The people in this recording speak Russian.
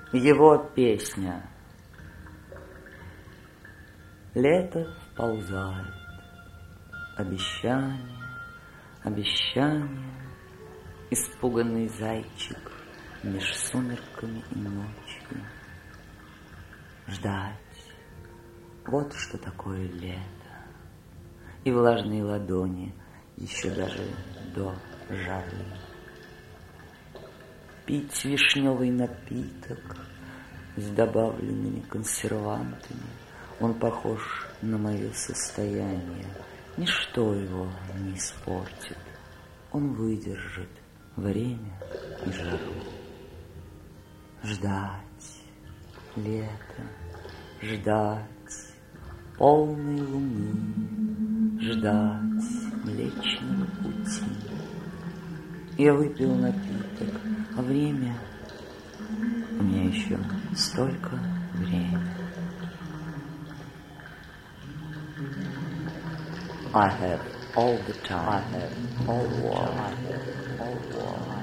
Его песня. Лето вползает, обещание, обещание, испуганный зайчик меж сумерками и ночью. Ждать, вот что такое лето. И влажные ладони еще даже до жары. Пить вишневый напиток с добавленными консервантами. Он похож на мое состояние. Ничто его не испортит. Он выдержит время и жару. Ждать лето, ждать полной луны, ждать Млечного Пути. Я выпил напиток, а время... У меня еще столько времени. I have all the time, I have all the time, all the time.